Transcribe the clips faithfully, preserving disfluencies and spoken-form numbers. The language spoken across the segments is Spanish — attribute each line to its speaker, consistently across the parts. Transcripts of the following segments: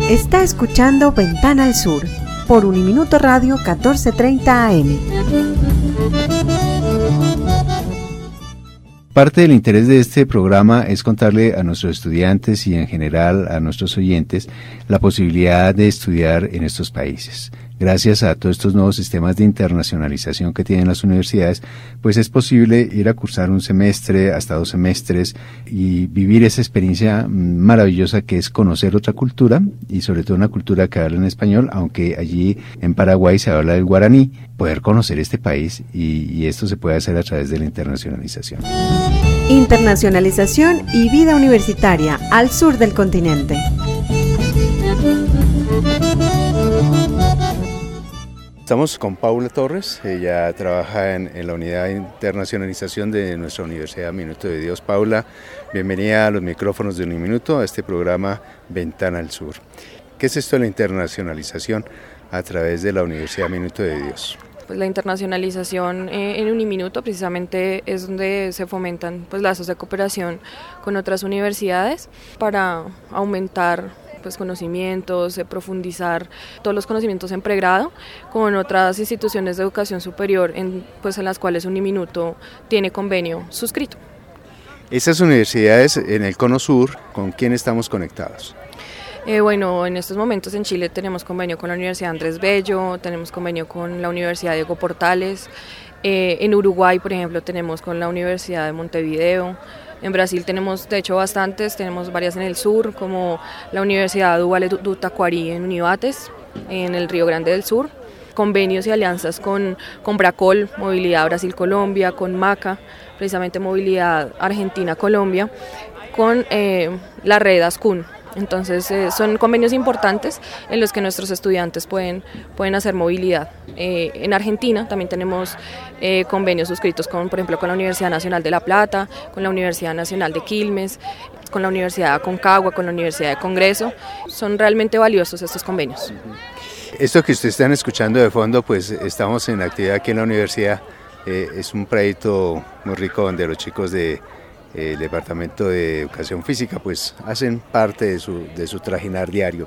Speaker 1: Está escuchando Ventana al Sur por Uniminuto Radio catorce treinta A M.
Speaker 2: Parte del interés de este programa es contarle a nuestros estudiantes y en general a nuestros oyentes la posibilidad de estudiar en estos países. Gracias a todos estos nuevos sistemas de internacionalización que tienen las universidades, pues es posible ir a cursar un semestre, hasta dos semestres, y vivir esa experiencia maravillosa que es conocer otra cultura, y sobre todo una cultura que habla en español, aunque allí en Paraguay se habla del guaraní, poder conocer este país, y, y esto se puede hacer a través de la internacionalización.
Speaker 1: Internacionalización y vida universitaria al sur del continente.
Speaker 2: Estamos con Paula Torres, ella trabaja en, en la unidad de internacionalización de nuestra Universidad Minuto de Dios. Paula, bienvenida a los micrófonos de Uniminuto, a este programa Ventana al Sur. ¿Qué es esto de la internacionalización a través de la Universidad Minuto de Dios?
Speaker 3: Pues la internacionalización eh, en Uniminuto precisamente es donde se fomentan pues, lazos de cooperación con otras universidades para aumentar pues conocimientos, eh, profundizar todos los conocimientos en pregrado con otras instituciones de educación superior en, pues en las cuales Uniminuto tiene convenio suscrito.
Speaker 2: Estas universidades en el Cono Sur, ¿con quién estamos conectados?
Speaker 3: Eh, bueno, en estos momentos en Chile tenemos convenio con la Universidad Andrés Bello, tenemos convenio con la Universidad Diego Portales, eh, en Uruguay, por ejemplo, tenemos con la Universidad de Montevideo. En Brasil tenemos, de hecho, bastantes, tenemos varias en el sur, como la Universidad Duale do Taquari en Univates, en el Río Grande del Sur, convenios y alianzas con, con Bracol, Movilidad Brasil-Colombia, con MACA, precisamente Movilidad Argentina-Colombia, con eh, la red ASCUN. Entonces eh, son convenios importantes en los que nuestros estudiantes pueden, pueden hacer movilidad. Eh, en Argentina también tenemos eh, convenios suscritos con, por ejemplo, con la Universidad Nacional de La Plata, con la Universidad Nacional de Quilmes, con la Universidad de Aconcagua, con la Universidad de Congreso. Son realmente valiosos estos convenios.
Speaker 2: Esto que ustedes están escuchando de fondo, pues estamos en actividad aquí en la universidad. Eh, es un proyecto muy rico donde los chicos de el Departamento de Educación Física pues hacen parte de su, de su trajinar diario.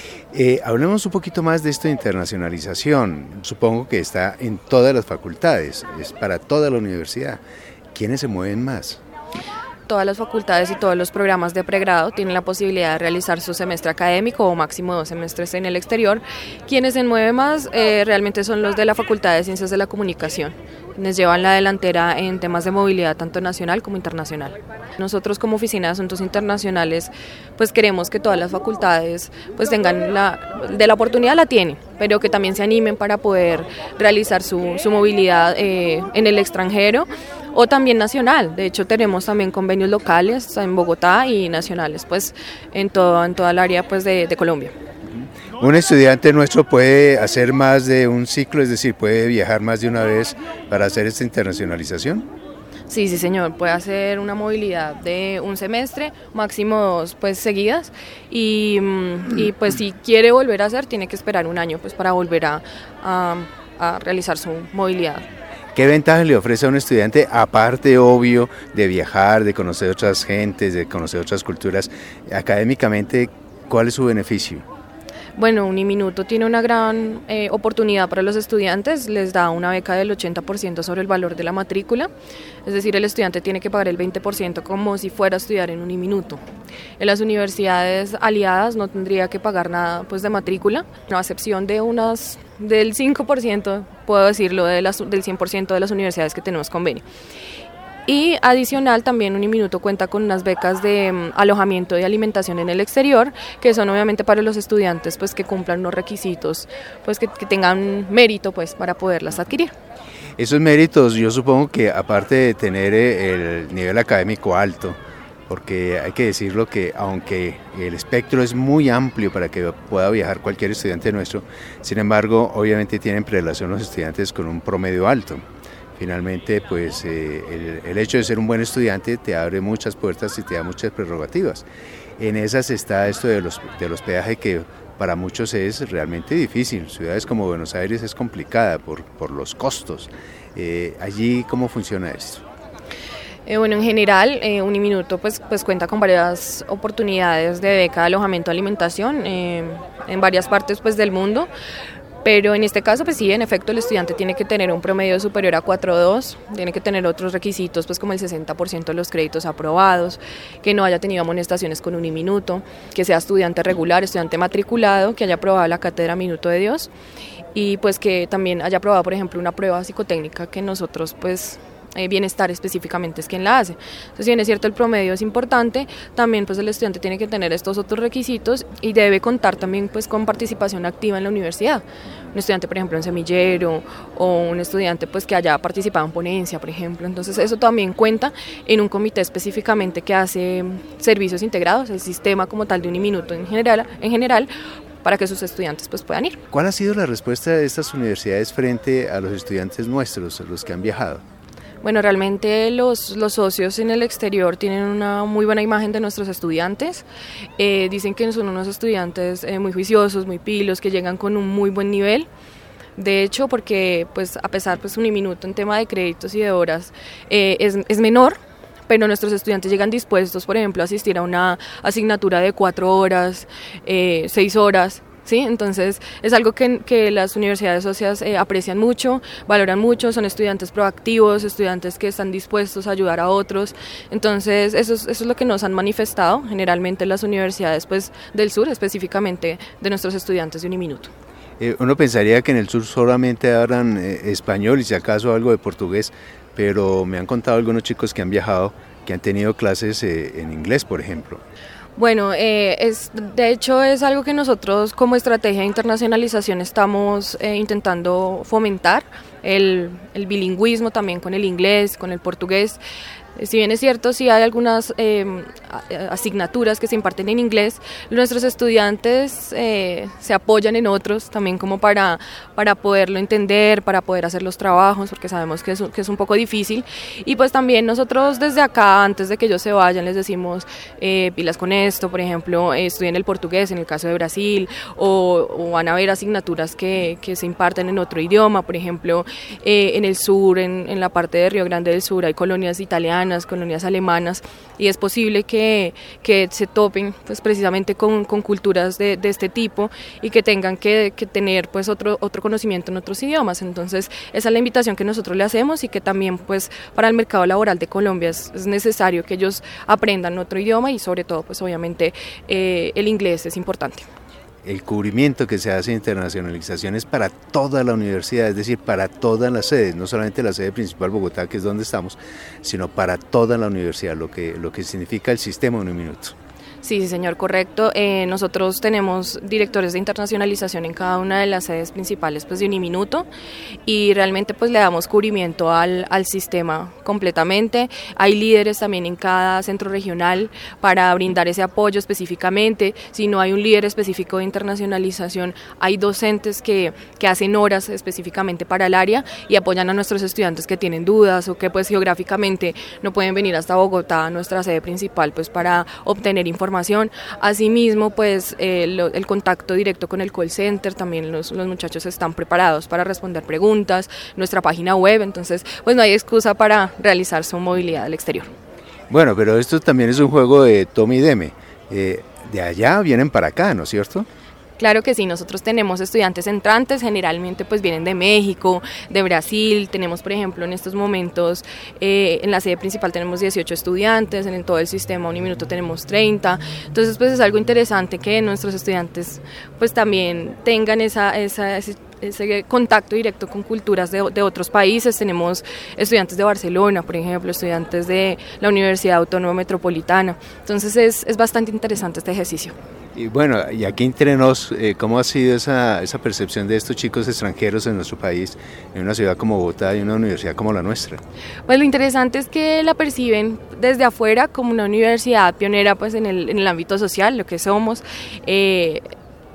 Speaker 2: Eh, hablemos un poquito más de esta internacionalización. Supongo que está en todas las facultades, es para toda la universidad. ¿Quiénes se mueven más?
Speaker 3: Todas las facultades y todos los programas de pregrado tienen la posibilidad de realizar su semestre académico o máximo dos semestres en el exterior. Quienes se mueven más eh, realmente son los de la Facultad de Ciencias de la Comunicación, quienes llevan la delantera en temas de movilidad tanto nacional como internacional. Nosotros como Oficina de Asuntos Internacionales pues queremos que todas las facultades pues tengan la, de la oportunidad la tienen, pero que también se animen para poder realizar su, su movilidad eh, en el extranjero o también nacional. De hecho tenemos también convenios locales en Bogotá y nacionales pues en todo en toda el área pues de, de Colombia.
Speaker 2: Un estudiante nuestro puede hacer más de un ciclo, es decir, puede viajar más de una vez para hacer esta internacionalización.
Speaker 3: Sí, sí señor, puede hacer una movilidad de un semestre, máximo dos pues seguidas y, y pues si quiere volver a hacer tiene que esperar un año pues para volver a, a, a realizar su movilidad.
Speaker 2: ¿Qué ventajas le ofrece a un estudiante, aparte, obvio, de viajar, de conocer otras gentes, de conocer otras culturas? Académicamente, ¿cuál es su beneficio?
Speaker 3: Bueno, Uniminuto tiene una gran eh, oportunidad para los estudiantes, les da una beca del ochenta por ciento sobre el valor de la matrícula, es decir, el estudiante tiene que pagar el veinte por ciento como si fuera a estudiar en Uniminuto. En las universidades aliadas no tendría que pagar nada pues, de matrícula, a excepción de unas del cinco por ciento, puedo decirlo, de las, del cien por ciento de las universidades que tenemos convenio. Y adicional también Uniminuto cuenta con unas becas de um, alojamiento y alimentación en el exterior, que son obviamente para los estudiantes pues, que cumplan los requisitos, pues, que, que tengan mérito pues, para poderlas adquirir.
Speaker 2: Esos méritos yo supongo que aparte de tener el nivel académico alto, porque hay que decirlo que aunque el espectro es muy amplio para que pueda viajar cualquier estudiante nuestro, sin embargo obviamente tienen prelación los estudiantes con un promedio alto. Finalmente, pues eh, el, el hecho de ser un buen estudiante te abre muchas puertas y te da muchas prerrogativas. En esas está esto de los, del hospedaje que para muchos es realmente difícil. Ciudades como Buenos Aires es complicada por, por los costos. Eh, allí, ¿cómo funciona esto?
Speaker 3: Eh, bueno, en general, eh, Uniminuto pues, pues cuenta con varias oportunidades de beca de alojamiento, alimentación eh, en varias partes pues del mundo, pero en este caso pues sí, en efecto el estudiante tiene que tener un promedio superior a cuatro punto dos, tiene que tener otros requisitos pues como el sesenta por ciento de los créditos aprobados, que no haya tenido amonestaciones con Uniminuto, que sea estudiante regular, estudiante matriculado, que haya aprobado la cátedra Minuto de Dios y pues que también haya aprobado por ejemplo una prueba psicotécnica que nosotros pues Eh, bienestar específicamente es quien la hace. Entonces, si bien es cierto el promedio es importante, también pues el estudiante tiene que tener estos otros requisitos y debe contar también pues con participación activa en la universidad. Un estudiante, por ejemplo, en semillero o un estudiante pues que haya participado en ponencia, por ejemplo. Entonces, eso también cuenta en un comité específicamente que hace servicios integrados, el sistema como tal de Uniminuto en general, en general para que sus estudiantes pues puedan ir.
Speaker 2: ¿Cuál ha sido la respuesta de estas universidades frente a los estudiantes nuestros, los que han viajado?
Speaker 3: Bueno, realmente los, los socios en el exterior tienen una muy buena imagen de nuestros estudiantes. Eh, dicen que son unos estudiantes eh, muy juiciosos, muy pilos, que llegan con un muy buen nivel. De hecho, porque pues a pesar pues Uniminuto en tema de créditos y de horas eh, es, es menor, pero nuestros estudiantes llegan dispuestos, por ejemplo, a asistir a una asignatura de cuatro horas, eh, seis horas. ¿Sí? Entonces es algo que, que las universidades socias eh, aprecian mucho, valoran mucho, son estudiantes proactivos, estudiantes que están dispuestos a ayudar a otros, entonces eso es, eso es lo que nos han manifestado generalmente las universidades pues, del sur, específicamente de nuestros estudiantes de Uniminuto.
Speaker 2: Eh, uno pensaría que en el sur solamente hablan eh, español y si acaso algo de portugués, pero me han contado algunos chicos que han viajado, que han tenido clases eh, en inglés, por ejemplo.
Speaker 3: Bueno, eh, es, de hecho es algo que nosotros como estrategia de internacionalización estamos eh, intentando fomentar, el, el bilingüismo también con el inglés, con el portugués. Si bien es cierto, sí hay algunas eh, asignaturas que se imparten en inglés, nuestros estudiantes eh, se apoyan en otros también como para, para poderlo entender, para poder hacer los trabajos, porque sabemos que es, que es un poco difícil. Y pues también nosotros desde acá, antes de que ellos se vayan, les decimos eh, pilas con esto, por ejemplo, eh, estudien el portugués en el caso de Brasil, o, o van a haber asignaturas que, que se imparten en otro idioma, por ejemplo, eh, en el sur, en, en la parte de Río Grande del Sur, hay colonias italianas, colonias alemanas, y es posible que, que se topen pues precisamente con, con culturas de, de este tipo y que tengan que, que tener pues otro, otro conocimiento en otros idiomas. Entonces esa es la invitación que nosotros le hacemos y que también pues para el mercado laboral de Colombia es, es necesario que ellos aprendan otro idioma y sobre todo pues obviamente eh, el inglés es importante.
Speaker 2: El cubrimiento que se hace de internacionalización es para toda la universidad, es decir, para todas las sedes, no solamente la sede principal Bogotá, que es donde estamos, sino para toda la universidad, lo que, lo que significa el sistema Uniminuto.
Speaker 3: Sí, sí, señor, correcto. Eh, nosotros tenemos directores de internacionalización en cada una de las sedes principales pues, de Uniminuto y realmente pues le damos cubrimiento al, al sistema completamente. Hay líderes también en cada centro regional para brindar ese apoyo específicamente. Si no hay un líder específico de internacionalización, hay docentes que, que hacen horas específicamente para el área y apoyan a nuestros estudiantes que tienen dudas o que pues geográficamente no pueden venir hasta Bogotá, a nuestra sede principal, pues para obtener información. Asimismo, pues eh, lo, el contacto directo con el call center, también los, los muchachos están preparados para responder preguntas, nuestra página web, entonces pues no hay excusa para realizar su movilidad al exterior.
Speaker 2: Bueno, pero esto también es un juego de tome y deme, eh, de allá vienen para acá, ¿no es cierto?
Speaker 3: Claro que sí, nosotros tenemos estudiantes entrantes, generalmente pues vienen de México, de Brasil, tenemos por ejemplo en estos momentos eh, en la sede principal tenemos dieciocho estudiantes, en todo el sistema Uniminuto tenemos treinta, entonces pues es algo interesante que nuestros estudiantes pues también tengan esa, esa, ese, ese contacto directo con culturas de, de otros países. Tenemos estudiantes de Barcelona, por ejemplo, estudiantes de la Universidad Autónoma Metropolitana, entonces es, es bastante interesante este ejercicio.
Speaker 2: Y bueno, y aquí entre nos, eh, ¿cómo ha sido esa, esa percepción de estos chicos extranjeros en nuestro país, en una ciudad como Bogotá y una universidad como la nuestra?
Speaker 3: Pues lo interesante es que la perciben desde afuera como una universidad pionera pues en el, en el ámbito social, lo que somos. Eh,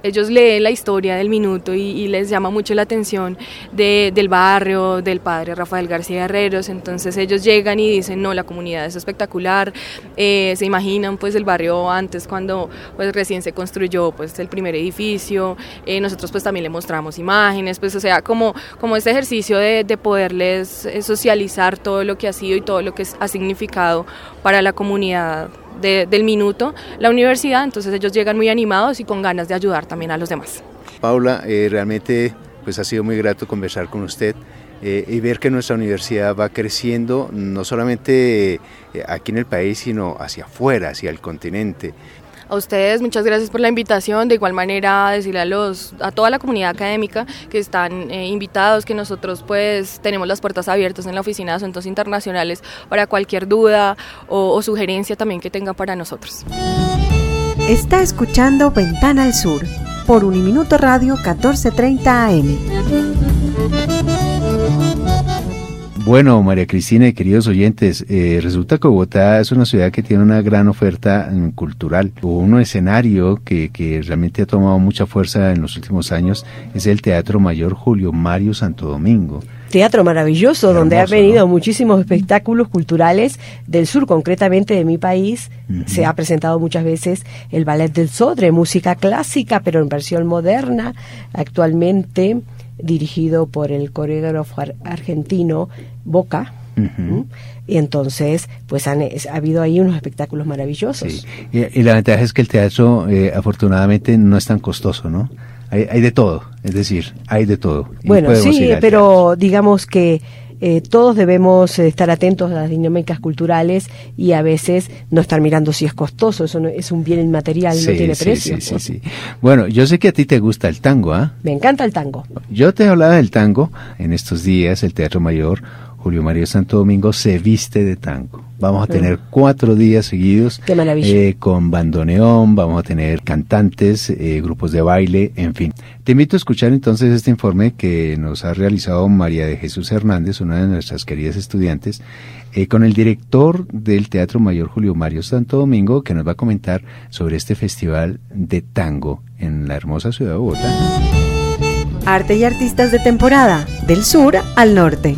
Speaker 3: ellos leen la historia del minuto y, y les llama mucho la atención de, del barrio, del padre Rafael García Herreros, entonces ellos llegan y dicen, no, la comunidad es espectacular, eh, se imaginan pues el barrio antes cuando pues recién se construyó pues el primer edificio, eh, nosotros pues también le mostramos imágenes, pues o sea, como, como este ejercicio de, de poderles socializar todo lo que ha sido y todo lo que ha significado para la comunidad De, del minuto, la universidad, entonces ellos llegan muy animados y con ganas de ayudar también a los demás.
Speaker 2: Paula, eh, realmente pues ha sido muy grato conversar con usted eh, y ver que nuestra universidad va creciendo no solamente eh, aquí en el país, sino hacia afuera, hacia el continente.
Speaker 3: A ustedes, muchas gracias por la invitación, de igual manera decirle a, los, a toda la comunidad académica que están eh, invitados, que nosotros pues tenemos las puertas abiertas en la Oficina de Asuntos Internacionales para cualquier duda o, o sugerencia también que tenga para nosotros.
Speaker 1: Está escuchando Ventana al Sur por Uniminuto Radio catorce treinta A M.
Speaker 2: Bueno, María Cristina y queridos oyentes, eh, resulta que Bogotá es una ciudad que tiene una gran oferta mm, cultural. Un escenario que, que realmente ha tomado mucha fuerza en los últimos años es el Teatro Mayor Julio Mario Santo Domingo.
Speaker 4: Teatro maravilloso,
Speaker 2: Hermoso,
Speaker 4: donde han venido, ¿no?, muchísimos espectáculos culturales del sur, concretamente de mi país. Uh-huh. Se ha presentado muchas veces el Ballet del Sodre, música clásica, pero en versión moderna, actualmente dirigido por el coreógrafo ar- argentino Boca. Uh-huh. Y entonces pues han, ha habido ahí unos espectáculos maravillosos.
Speaker 2: Sí. Y, y la ventaja es que el teatro eh, afortunadamente no es tan costoso, ¿no? Hay, hay de todo, es decir, hay de todo.
Speaker 4: Bueno, sí, pero teatro. digamos que eh, todos debemos estar atentos a las dinámicas culturales y a veces no estar mirando si es costoso, eso no, es un bien inmaterial, sí, no tiene
Speaker 2: sí,
Speaker 4: precio.
Speaker 2: Sí, sí, sí. Bueno, yo sé que a ti te gusta el tango, ¿ah? ¿eh?
Speaker 4: Me encanta el tango.
Speaker 2: Yo te hablaba del tango, en estos días el Teatro Mayor Julio Mario Santo Domingo se viste de tango. Vamos a tener mm. cuatro días seguidos.
Speaker 4: ¡Qué maravilla!
Speaker 2: Eh, con bandoneón, vamos a tener cantantes, eh, grupos de baile, en fin. Te invito a escuchar entonces este informe que nos ha realizado María de Jesús Hernández, una de nuestras queridas estudiantes, eh, con el director del Teatro Mayor Julio Mario Santo Domingo, que nos va a comentar sobre este festival de tango en la hermosa ciudad de Bogotá.
Speaker 1: Arte y artistas de temporada, del sur al norte.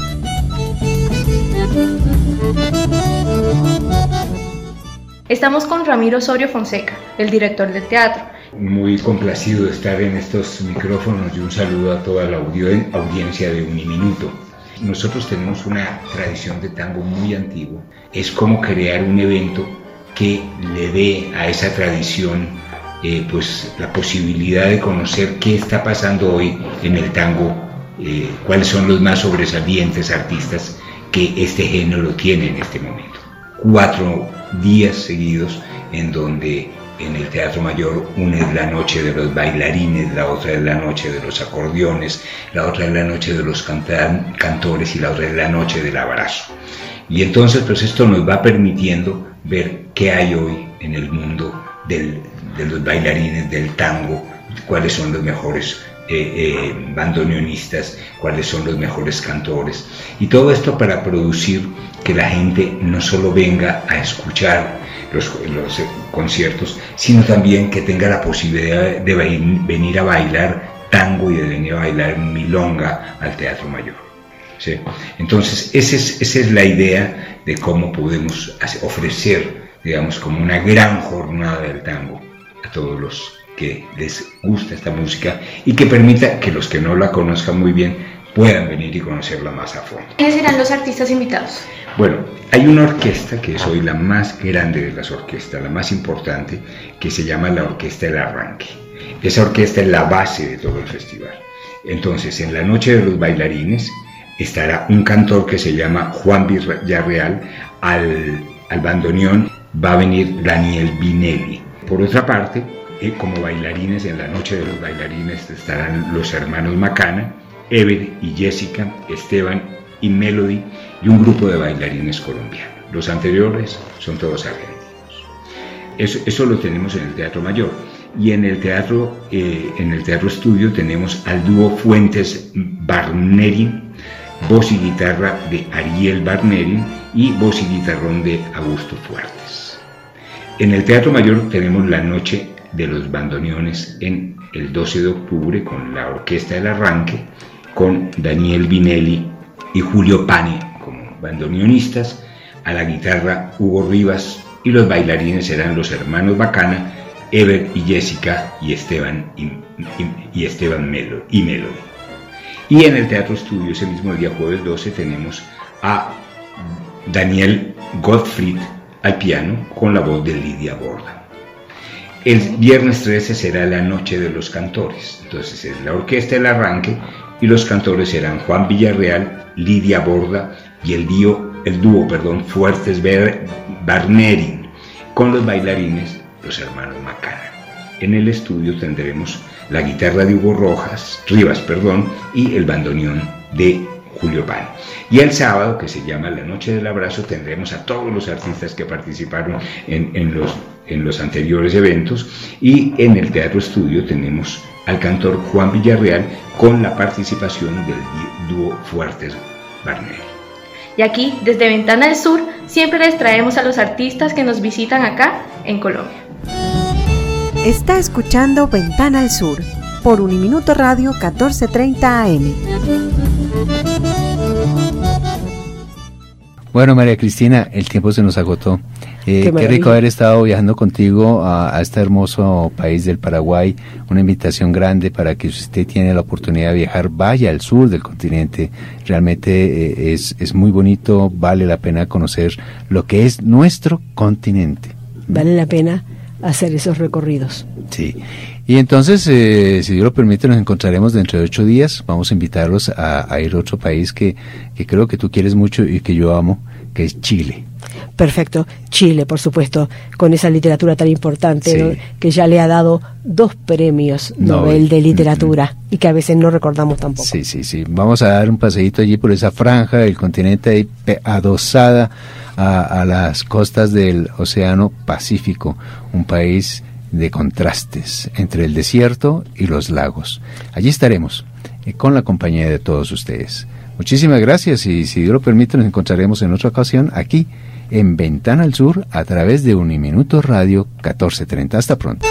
Speaker 5: Estamos con Ramiro Osorio Fonseca, el director del teatro.
Speaker 6: Muy complacido de estar en estos micrófonos y un saludo a toda la audi- audiencia de Uniminuto. Nosotros tenemos una tradición de tango muy antigua. Es como crear un evento que le dé a esa tradición eh, pues, la posibilidad de conocer qué está pasando hoy en el tango, eh, cuáles son los más sobresalientes artistas que este género tiene en este momento. Cuatro días seguidos en donde en el Teatro Mayor una es la noche de los bailarines, la otra es la noche de los acordeones, la otra es la noche de los cantan- cantores y la otra es la noche del abrazo. Y entonces pues esto nos va permitiendo ver qué hay hoy en el mundo del, de los bailarines, del tango, cuáles son los mejores Eh, eh, bandoneonistas, cuáles son los mejores cantores, y todo esto para producir que la gente no solo venga a escuchar los, los eh, conciertos, sino también que tenga la posibilidad de venir a bailar tango y de venir a bailar milonga al Teatro Mayor. ¿Sí? Entonces esa es, esa es la idea de cómo podemos hacer, ofrecer, digamos, como una gran jornada del tango a todos los que les gusta esta música y que permita que los que no la conozcan muy bien puedan venir y conocerla más a fondo.
Speaker 5: ¿Quiénes serán los artistas invitados?
Speaker 6: Bueno, hay una orquesta que es hoy la más grande de las orquestas, la más importante, que se llama la Orquesta del Arranque. Esa orquesta es la base de todo el festival. Entonces, en la noche de los bailarines estará un cantor que se llama Juan Villarreal, al, al bandoneón va a venir Daniel Binelli. Por otra parte, Eh, como bailarines, en la noche de los bailarines estarán los hermanos Macana, Ever y Jessica, Esteban y Melody, y un grupo de bailarines colombianos. Los anteriores son todos argentinos. Eso, eso lo tenemos en el Teatro Mayor. Y en el Teatro, eh, en el Teatro Estudio tenemos al dúo Fuentes Barnerin, voz y guitarra de Ariel Barnerin y voz y guitarrón de Augusto Fuertes. En el Teatro Mayor tenemos la noche de los bandoneones en el doce de octubre con la Orquesta del Arranque, con Daniel Vinelli y Julio Pane como bandoneonistas, a la guitarra Hugo Rivas, y los bailarines serán los hermanos Bacana, Ever y Jessica y Esteban y, y, y Esteban Melo, y Melody. Y en el Teatro Estudio ese mismo día, jueves doce, tenemos a Daniel Gottfried al piano con la voz de Lidia Borda. El viernes trece será la Noche de los Cantores, entonces es la Orquesta del Arranque y los cantores serán Juan Villarreal, Lidia Borda y el dúo, el dúo perdón, Fuertes Barneri, con los bailarines los hermanos Macana. En el estudio tendremos la guitarra de Hugo Rojas, Rivas perdón, y el bandoneón de Julio Pan. Y el sábado, que se llama La Noche del Abrazo, tendremos a todos los artistas que participaron en, en, los, en los anteriores eventos, y en el Teatro Estudio tenemos al cantor Juan Villarreal con la participación del dúo Fuertes Barneri.
Speaker 5: Y aquí, desde Ventana del Sur, siempre les traemos a los artistas que nos visitan acá en Colombia.
Speaker 1: Está escuchando Ventana al Sur por Uniminuto Radio catorce treinta A M.
Speaker 2: Bueno, María Cristina, el tiempo se nos agotó. Eh, qué, qué rico haber estado viajando contigo a, a este hermoso país del Paraguay. Una invitación grande para que si usted tiene la oportunidad de viajar, vaya al sur del continente. Realmente eh, es, es muy bonito, vale la pena conocer lo que es nuestro continente.
Speaker 4: Vale la pena hacer esos recorridos.
Speaker 2: Sí. Y entonces, eh, si Dios lo permite, nos encontraremos dentro de ocho días. Vamos a invitarlos a, a ir a otro país que, que creo que tú quieres mucho y que yo amo, que es Chile.
Speaker 4: Perfecto. Chile, por supuesto, con esa literatura tan importante,
Speaker 2: sí,
Speaker 4: ¿no?, que ya le ha dado dos premios Nobel, Nobel de literatura, mm-hmm, y que a veces no recordamos tampoco.
Speaker 2: Sí, sí, sí. Vamos a dar un paseíto allí por esa franja del continente ahí adosada a, a las costas del Océano Pacífico, un país de contrastes entre el desierto y los lagos. Allí estaremos eh, con la compañía de todos ustedes. Muchísimas gracias, y si Dios lo permite nos encontraremos en otra ocasión aquí en Ventana al Sur a través de Uniminuto Radio catorce treinta. Hasta pronto.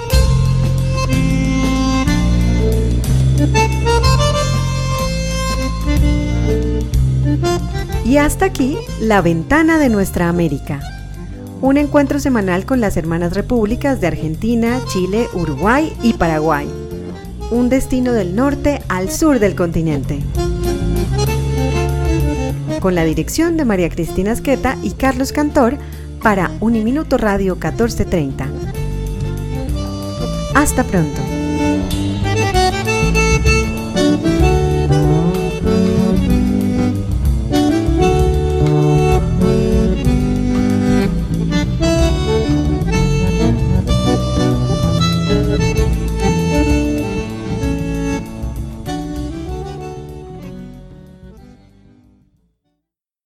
Speaker 1: Y hasta aquí La Ventana de Nuestra América. Un encuentro semanal con las hermanas repúblicas de Argentina, Chile, Uruguay y Paraguay. Un destino del norte al sur del continente. Con la dirección de María Cristina Asqueta y Carlos Cantor para Uniminuto Radio catorce treinta. Hasta pronto.